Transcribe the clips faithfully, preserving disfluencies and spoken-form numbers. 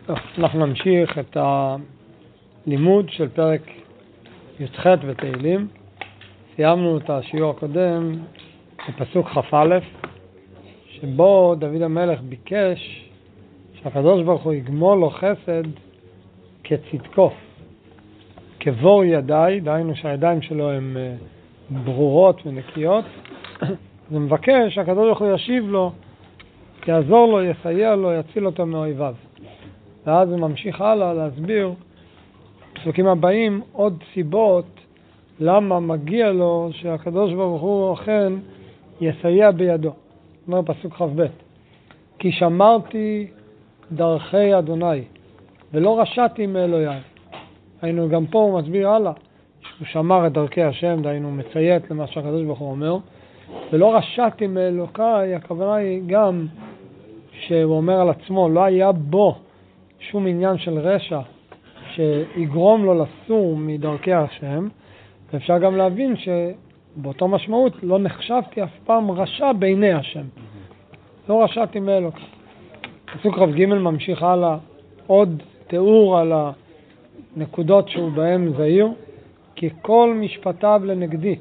טוב, אנחנו נמשיך את הלימוד של פרק י"ח בתהילים. סיימנו את השיעור הקודם בפסוק כ"א, שבו דוד המלך ביקש שהקדוש ברוך הוא יגמול לו חסד כצדקו, כבור ידיי, דהיינו שהידיים שלו הן ברורות ונקיות. הוא מבקש שהקדוש ברוך הוא ישיב לו, יעזור לו, יסייע לו, יציל אותו מאויביו. ואז הוא ממשיך הלאה להסביר בפסוקים הבאים עוד סיבות למה מגיע לו שהקדוש ברוך הוא אכן יסייע בידו. אומר פסוק כ"ב: כי שמרתי דרכי אדוני ולא רשעתי מאלוהי. היינו גם פה הוא מסביר הלאה שהוא שמר את דרכי השם, דהיינו מציית למה שהקדוש ברוך הוא אומר, ולא רשעתי מאלוהי. הכוונה היא גם שהוא אומר על עצמו, לא היה בו שום עניין של רשע שיגרום לו לסור מדרכי השם. ואפשר גם להבין שבאותו משמעות לא נחשבתי אף פעם רשע בעיני השם, לא רשעתי מאלוהי. פסוק כ"ג ממשיך הלאה עוד תיאור על הנקודות שהוא בהם זהיר: כי כל משפטיו לנגדי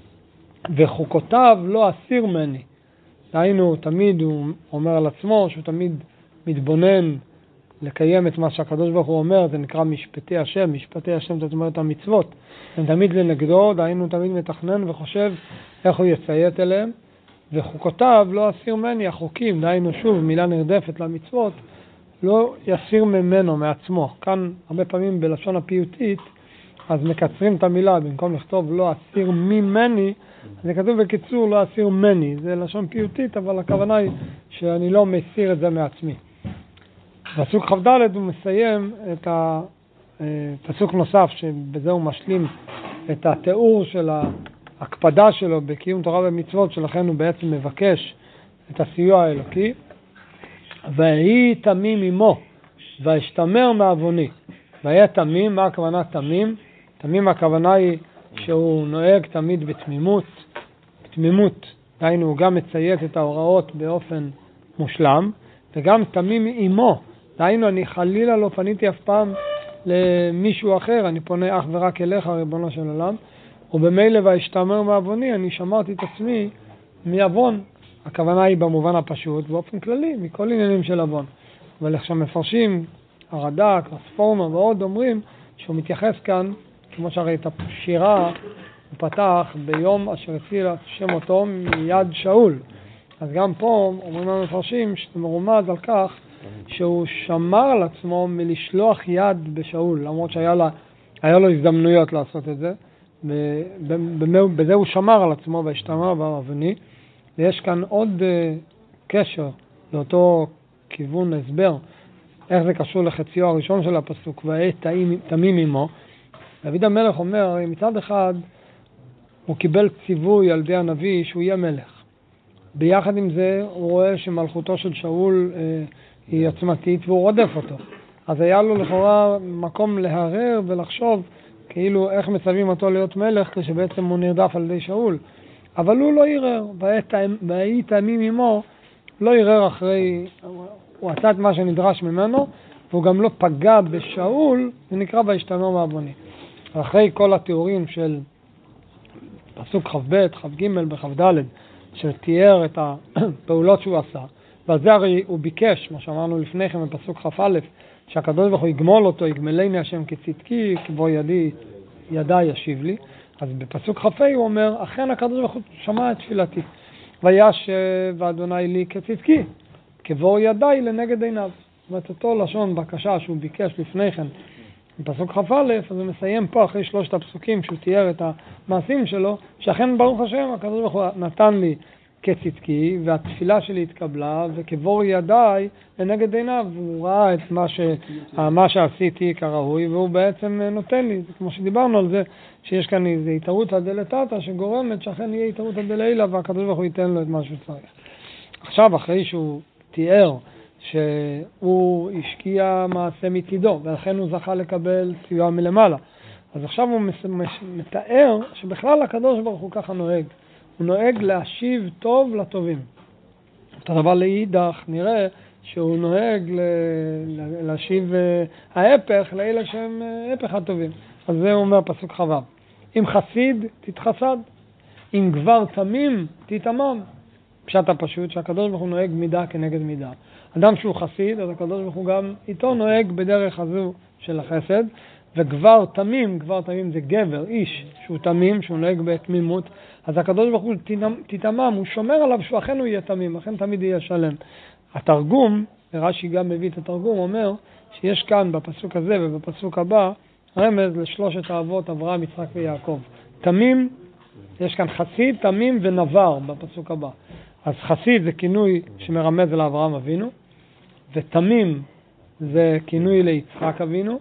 וחוקותיו לא אסיר מני. דהיינו תמיד הוא אומר על עצמו שהוא תמיד מתבונן לקיים את מה שהקדוש ברוך הוא אומר, זה נקרא משפטי השם. משפטי השם זאת אומרת המצוות, הם תמיד לנגדו, דהיינו תמיד מתכנן וחושב איך הוא יציית אליהם. וחוקותיו לא אסיר מני, החוקים, דהיינו שוב מילה נרדפת למצוות, לא יסיר ממנו, מעצמו. כאן הרבה פעמים בלשון הפיוטית אז מקצרים את המילה, במקום לכתוב לא אסיר ממני, זה כתוב בקיצור לא אסיר מני. זה לשון פיוטית, אבל הכוונה היא שאני לא מסיר את זה מעצמי. פסוק כ"ד הוא מסיים את הפסוק נוסף שבזה הוא משלים את התיאור של ההקפדה שלו בקיום תורה ומצוות, שלכן הוא בעצם מבקש את הסיוע האלוקי. ויהי תמים עמו וישתמר מעווני. ויהיה תמים, מה הכוונה תמים? תמים הכוונה היא שהוא נוהג תמיד בתמימות, בתמימות, דהיינו הוא גם מציית את ההוראות באופן מושלם, וגם תמים עמו, דהיינו אני חלילה לא פניתי אף פעם למישהו אחר, אני פונה אך ורק אליך ריבונו של עולם. ובמילא וישתמר מעווני, אני שמרתי את עצמי מעוון. הכוונה היא במובן הפשוט, באופן כללי, מכל עניינים של עוון. אבל איך שמפרשים, הרד"ק, הספורמה ועוד אומרים שהוא מתייחס כאן, כמו שהרי את השירה הוא פתח ביום אשר הציל השם אותו מיד שאול. אז גם פה אומרים המפרשים שזה מרומז על כך שהוא שמר על עצמו מלשלוח יד בשאול, למרות שהיה לה, היה לו הזדמנויות לעשות את זה. בזה הוא שמר על עצמו והשתמר בעווני. ויש כאן עוד קשר לאותו כיוון הסבר, איך זה קשור לחציו הראשון של הפסוק, ויהי תמים עמו. דוד המלך אומר, מצד אחד הוא קיבל ציווי על ידי הנביא שהוא יהיה מלך. ביחד עם זה הוא רואה שמלכותו של שאול אה, היא עצמתית והוא רודף אותו. אז היה לו לכאורה מקום להרהר ולחשוב כאילו איך מצווים אותו להיות מלך כשבעצם הוא נרדף על ידי שאול. אבל הוא לא ערער, ויהי תמים עמו, לא ערער אחרי, הוא עשה את מה שנדרש ממנו, והוא גם לא פגע בשאול, זה נקרא וישתמר מעווני. אחרי כל התיאורים של פסוק כ"ב, כ"ג וכ"ד, שתיאר את הפעולות שהוא עשה, ועל זה הרי הוא ביקש, מה שאמרנו לפני כן בפסוק כ"א, שהקדוש ברוך הוא יגמול אותו, יגמלני השם כצדקי, כבור ידי, ידיי ישיב לי. אז בפסוק כ"ה הוא אומר, אכן הקדוש ברוך הוא שמע את תפילתי, וישב אדוני לי כצדקי, כבור ידיי לנגד עיניו. זאת אומרת, אותו לשון בקשה שהוא ביקש לפני כן בפסוק כ"א, אז הוא מסיים פה אחרי שלושת הפסוקים שהוא תיאר את המעשים שלו, שאכן ברוך השם הקדוש ברוך הוא נתן לי כצדקי והתפילה שלי התקבלה, וכבור ידיי לנגד עיניו. הוא ראה את מה, ש... מה שעשיתי כראוי והוא בעצם נותן לי. זה כמו שדיברנו על זה שיש כאן איזו התערותא דלתתא שגורמת שאכן יהיה התערותא דלעילא והקדוש ברוך הוא ייתן לו את מה שהוא צריך. עכשיו אחרי שהוא תיאר שהוא השקיע מעשה מצידו ולכן הוא זכה לקבל סיוע מלמעלה, אז עכשיו הוא מתאר שבכלל הקדוש ברוך הוא ככה נוהג, הוא נוהג להשיב טוב לטובים. אותו דבר לאידך נראה שהוא נוהג להשיב uh, ההפך לאלה שהם uh, ההפך הטובים. אז זה אומר פסוק חו"ב. אם חסיד, תתחסד. אם גבר תמים, תתמם. פשט הפשוט שהקדוש ברוך הוא נוהג מידה כנגד מידה. אדם שהוא חסיד, אז הקדוש ברוך הוא גם איתו נוהג בדרך הזו של החסד. וגבר תמים, גבר תמים זה גבר, איש שהוא תמים, שהוא נוהג בתמימות, אז הקדוש ברוך הוא תתמם, הוא שומר עליו שהוא אכן הוא יהיה תמים, אכן תמיד יהיה שלם. התרגום, רש"י גם מביא את התרגום, אומר שיש כאן בפסוק הזה ובפסוק הבא רמז לשלושת האבות אברהם, יצחק ויעקב. תמים, יש כאן חסיד, תמים ונבר בפסוק הבא. אז חסיד זה כינוי שמרמז לאברהם אבינו, ותמים זה כינוי ליצחק אבינו,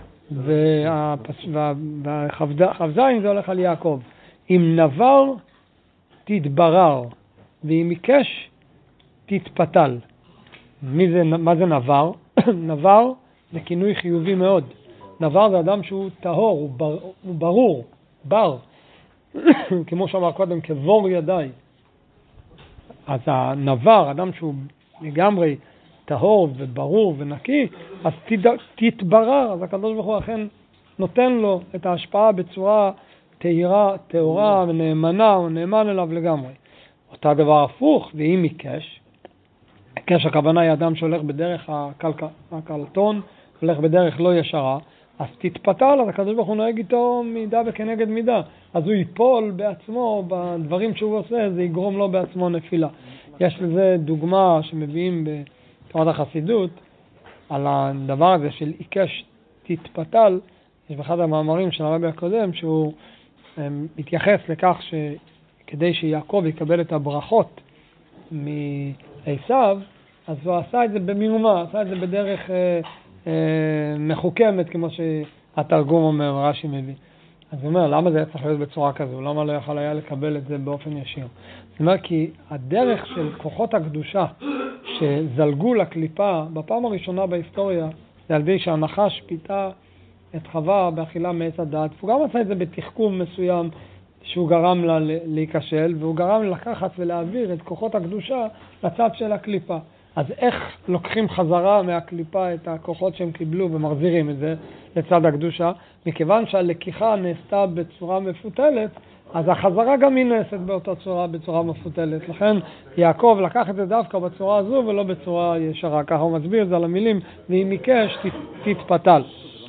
והחבזיים זה הולך על יעקב. אם נבר תתברר, ואם עיקש תתפתל. מי זה, מה זה נבר? נבר זה כינוי חיובי מאוד. נבר זה אדם שהוא טהור, הוא, בר, הוא ברור, בר. כמו שאמר קודם, כבור ידיי. אז הנבר, אדם שהוא לגמרי טהור וברור ונקי, אז תתברר, אז הקדוש ברוך הוא אכן נותן לו את ההשפעה בצורה תהירה, תאורה ונאמנה, הוא נאמן אליו לגמרי. אותה דבר הפוך, ואם עיקש, עיקש הכוונה היא אדם שהולך בדרך הקלטון, הולך בדרך לא ישרה, אז תתפתל, אז הקדוש ברוך הוא נוהג איתו מידה וכנגד מידה. אז הוא ייפול בעצמו בדברים שהוא עושה, זה יגרום לו בעצמו נפילה. יש לזה דוגמה שמביאים בתורת החסידות, על הדבר הזה של עיקש תתפתל. יש באחד המאמרים של הרבי הקודם, שהוא מתייחס לכך שכדי שיעקב יקבל את הברכות מעשיו, אז הוא עשה את זה במרמה, עשה את זה בדרך אה, אה, מחוכמת, כמו שהתרגום אומר, רש"י מביא. אז הוא אומר, למה זה צריך להיות בצורה כזו? למה לא יכול היה לקבל את זה באופן ישיר? זאת אומרת, כי הדרך של כוחות הקדושה שזלגו לקליפה בפעם הראשונה בהיסטוריה, זה על ידי שהנחש פיתה את חווה באכילה מעץ הדעת, והוא גם עשה את זה בתחכום מסוים שהוא גרם לה להיכשל, והוא גרם לקחת ולהעביר את כוחות הקדושה לצד של הקליפה. אז איך לוקחים חזרה מהקליפה את הכוחות שהם קיבלו ומחזירים את זה לצד הקדושה? מכיוון שהלקיחה נעשתה בצורה מפותלת, אז החזרה גם היא נעשית באותה צורה, בצורה מפותלת. לכן יעקב לקח את זה דווקא בצורה הזו ולא בצורה ישרה. ככה הוא מסביר את זה על המילים, ואם עיקש תתפתל.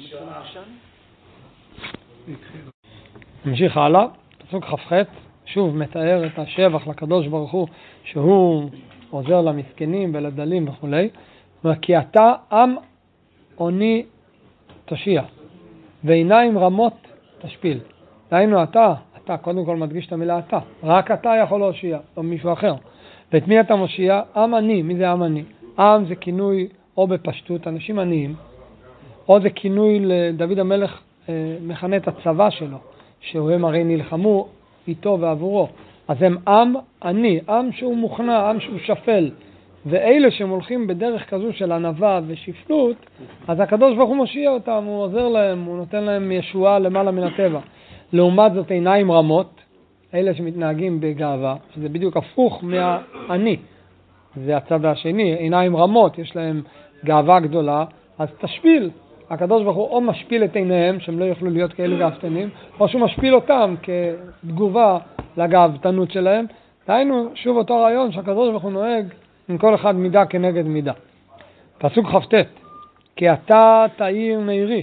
נמשיך הלאה, פסוק כ"ח, שוב מתאר את השבח לקדוש ברוך הוא, שהוא עוזר למסכנים ולדלים וכו'. כי אתה עם עוני תושיע, ועיניים רמות תשפיל. דהיינו אתה, אתה קודם כל מדגיש את המילה אתה, רק אתה יכול להושיע, לא מישהו אחר. ואת מי אתה מושיע? עם עני. מי זה עם עני? עם זה כינוי או בפשטות, אנשים עניים, או זה כינוי לדוד המלך מכנה את הצבא שלו, שהם הרי נלחמו איתו ועבורו. אז הם עם עני, עם שהוא מוכנע, עם שהוא שפל. ואלה שהם הולכים בדרך כזו של ענווה ושפלות, אז הקדוש ברוך הוא מושיע אותם, הוא עוזר להם, הוא נותן להם ישועה למעלה מן הטבע. לעומת זאת עיניים רמות, אלה שמתנהגים בגאווה, שזה בדיוק הפוך מהעני. זה הצד השני, עיניים רמות, יש להם גאווה גדולה, אז תשפיל. הקדוש ברוך הוא או משפיל את עיניהם, שהם לא יוכלו להיות כאלה גאוותנים, או שהוא משפיל אותם כתגובה לגאוותנות שלהם. דהיינו, שוב אותו רעיון שהקדוש ברוך הוא נוהג עם כל אחד מידה כנגד מידה. פסוק כ"ט, כי אתה תאיר נעירי,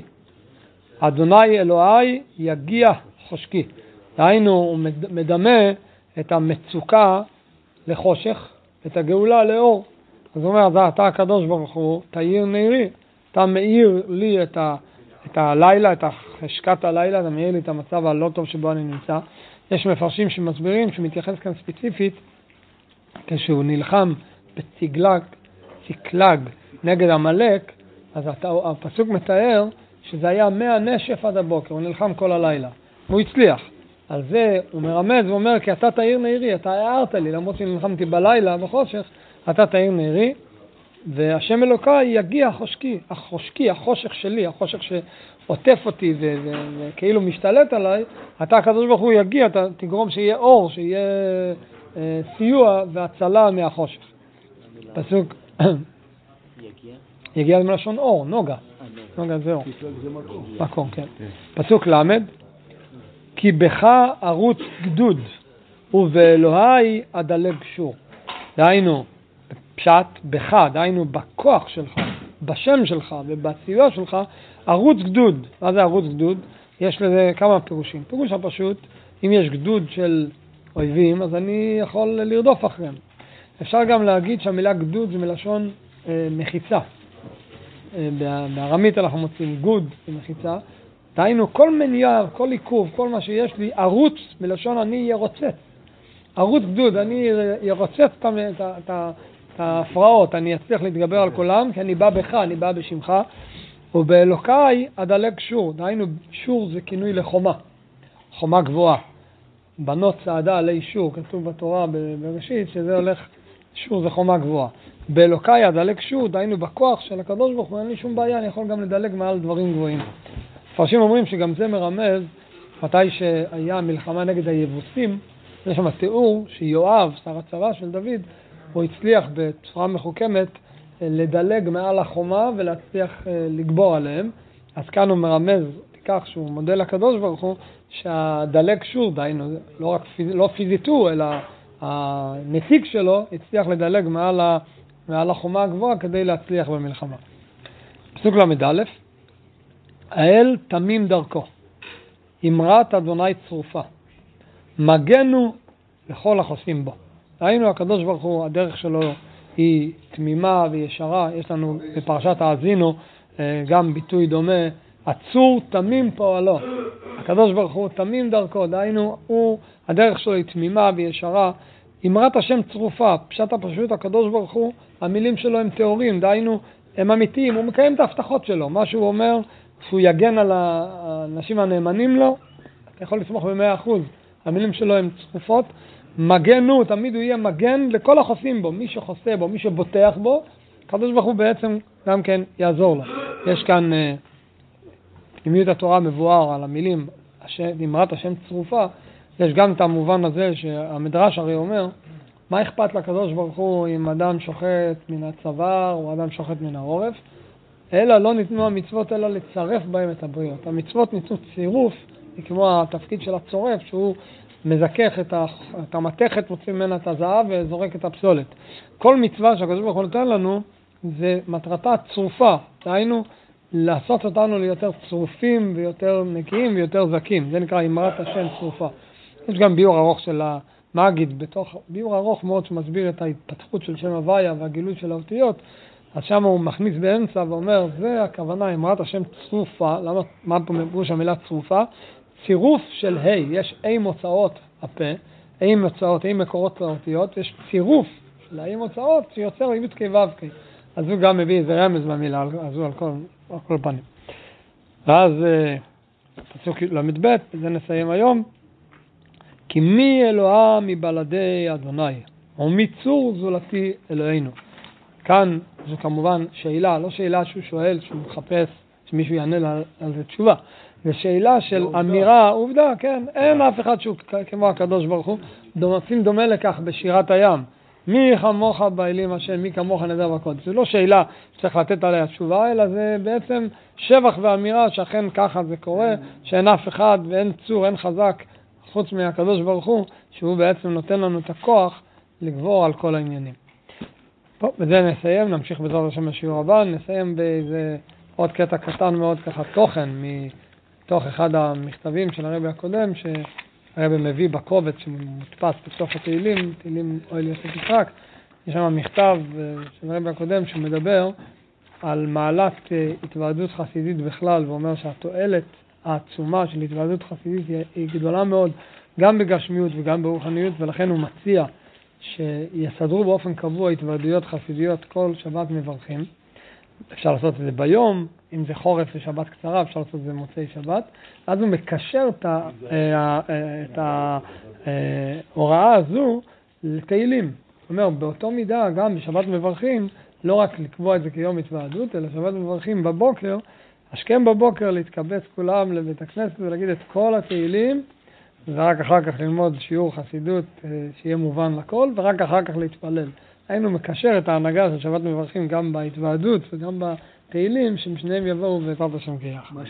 אדוני אלוהי יגיע חושקי. דהיינו, הוא מדמה את המצוקה לחושך, את הגאולה לאור. אז הוא אומר, אתה הקדוש ברוך הוא תאיר נעירי, אתה מאיר לי את, ה, את הלילה, את חשקת הלילה, אתה מאיר לי את המצב הלא טוב שבו אני נמצא. יש מפרשים שמסבירים, שמתייחס כאן ספציפית, כשהוא נלחם בצגלג, צקלג נגד המלאק, אז הפסוק מתאר שזה היה מהנשף עד הבוקר, הוא נלחם כל הלילה, הוא הצליח. על זה הוא מרמז ואומר, כי אתה תאיר נעירי, אתה הערת לי, למרות שנלחמתי בלילה בחושך, אתה תאיר נעירי, והשם אלוקי יגיע חושקי, החושקי, החושך שלי, החושך שעוטף אותי וכאילו משתלט עליי, אתה הקדוש ברוך הוא יגיע, אתה תגרום שיהיה אור, שיהיה אה, סיוע והצלה מהחושך. פסוק יגיע? יגיע מלשון אור, נוגה. נוגה זה אור. מקום, כן. פסוק למד, כי בך ערוץ גדוד, ובאלוהי אדלג שור. דהיינו, פשט בך, דהיינו בכוח שלך, בשם שלך ובציווה שלך, ערוץ גדוד. מה זה ערוץ גדוד? יש לזה כמה פירושים. פירוש הפשוט, אם יש גדוד של אויבים, אז אני יכול לרדוף אחריהם. אפשר גם להגיד שהמילה גדוד זה מלשון אה, מחיצה. אה, בארמית אנחנו מוצאים גוד ומחיצה. דהיינו, כל מניעה, כל עיכוב, כל מה שיש לי, ערוץ מלשון אני ירוצץ. ערוץ גדוד, אני ירוצץ את, את, את, את ההפרעות, אני אצליח להתגבר על כולם, כי אני בא בך, אני בא בשמך. ובאלוקי אדלג שור. דהיינו, שור זה כינוי לחומה. חומה גבוהה. בנות צעדה עלי שור, כתוב בתורה בראשית, שזה הולך, שור זה חומה גבוהה. באלוקי אדלג שור, דהיינו בכוח של הקדוש ברוך הוא, אין לי שום בעיה, אני יכול גם לדלג מעל דברים גבוהים. מפרשים אומרים שגם זה מרמז, מתי שהיה מלחמה נגד היבוסים, יש שם תיאור שיואב, שר הצבא של דוד, הוא הצליח בצורה מחוכמת לדלג מעל החומה ולהצליח לגבור עליהם. אז כאן הוא מרמז כך שהוא מודה לקדוש ברוך הוא, שהדלג שור, דהיינו, לא רק פיז, לא פיזיטו, אלא הנציג שלו הצליח לדלג מעל, ה, מעל החומה הגבוהה כדי להצליח במלחמה. פסוק למד א', האל תמים דרכו, אמרת אדוני צרופה, מגנו לכל החוסים בו. דהיינו, הקדוש ברוך הוא, הדרך שלו היא תמימה וישרה. יש לנו בפרשת האזינו גם ביטוי דומה, הצור תמים פועלו. הקדוש ברוך הוא תמים דרכו, דהיינו, הוא, הדרך שלו היא תמימה וישרה. אמרת השם צרופה, פשט הפשוט, הקדוש ברוך הוא, המילים שלו הם תיאורים, דהיינו, הם אמיתיים, הוא מקיים את ההבטחות שלו. מה שהוא אומר, שהוא יגן על האנשים הנאמנים לו, אתה יכול לסמוך ב-מאה אחוז. המילים שלו הם צרופות. מגנו, תמיד הוא יהיה מגן לכל החוסים בו, מי שחוסה בו, מי שבוטח בו, הקדוש ברוך הוא בעצם גם כן יעזור לו. יש כאן פנימיות התורה מבואר על המילים, אמרת השם צרופה, יש גם את המובן הזה שהמדרש הרי אומר, מה אכפת לקדוש ברוך הוא אם אדם שוחט מן הצוואר או אדם שוחט מן העורף, אלא לא ניתנו המצוות אלא לצרף בהם את הבריות. המצוות ניתנו צירוף, כמו התפקיד של הצורף, שהוא מזכך את, ה, את המתכת, מוציא ממנה את הזהב וזורק את הפסולת. כל מצווה שהקדוש ברוך הוא נותן לנו, זה מטרתה צרופה, דהיינו, לעשות אותנו ליותר צרופים ויותר נקיים ויותר זקים. זה נקרא אמרת השם צרופה. יש גם ביור ארוך של המגיד, בתוך, ביור ארוך מאוד שמסביר את ההתפתחות של שם הוויה והגילוי של האותיות. אז שם הוא מכניס באמצע ואומר, זה הכוונה, אמרת השם צרופה. למה, מה פה מפרוש המילה צרופה? צירוף של ה', יש אי מוצאות הפה, אי מוצאות, אי מקורות האותיות, יש צירוף של האי מוצאות שיוצר י' כ' ו' כ'. אז הוא גם מביא איזה רמז במילה הזו על כל, על כל פנים. ואז פסוק למד ב', בזה נסיים היום. כי מי אלוהה מבלעדי אדוני, ומי צור זולתי אלוהינו. כאן זו כמובן שאלה, לא שאלה שהוא שואל, שהוא מחפש שמישהו יענה לה, על זה תשובה. זו שאלה של אמירה, עובדה, כן, אין אף אחד שהוא כמו הקדוש ברוך הוא, דומה, דומה לכך בשירת הים. מי כמוך באלים השם, מי כמוך נדב הקודש. זו לא שאלה שצריך לתת עליה תשובה, אלא זה בעצם שבח ואמירה שאכן ככה זה קורה, שאין אף אחד ואין צור, אין חזק, חוץ מהקדוש ברוך הוא, שהוא בעצם נותן לנו את הכוח לגבור על כל העניינים. טוב, בזה נסיים, נמשיך בעזרת השם בשיעור הבא, נסיים באיזה עוד קטע קטן מאוד ככה תוכן מתוך אחד המכתבים של הרבי הקודם, שהרבי מביא בקובץ שמודפס בסוף התהילים, תהילים אוהל יוסף יצחק. יש שם מכתב של הרבי הקודם שמדבר על מעלת התוועדות חסידית בכלל, ואומר שהתועלת העצומה של התוועדות חסידית היא גדולה מאוד, גם בגשמיות וגם ברוחניות, ולכן הוא מציע שיסדרו באופן קבוע התוועדויות חסידיות כל שבת מברכים. אפשר לעשות את זה ביום, אם זה חורף ושבת קצרה, אפשר לעשות את זה מוצאי שבת. אז הוא מקשר את ההוראה הזו לתהילים. זאת אומרת, באותו מידה, גם בשבת מברכים, לא רק לקבוע את זה כיום התוועדות, אלא שבת מברכים בבוקר, השכם בבוקר להתקבץ כולם לבית הכנסת ולהגיד את כל התהילים, ורק אחר כך ללמוד שיעור חסידות שיהיה מובן לכל, ורק אחר כך להתפלל. היינו מקשר את ההנהגה של שבת מברכים גם בהתוועדות וגם בתהילים, ששניהם יבואו בעזרת השם ביחד.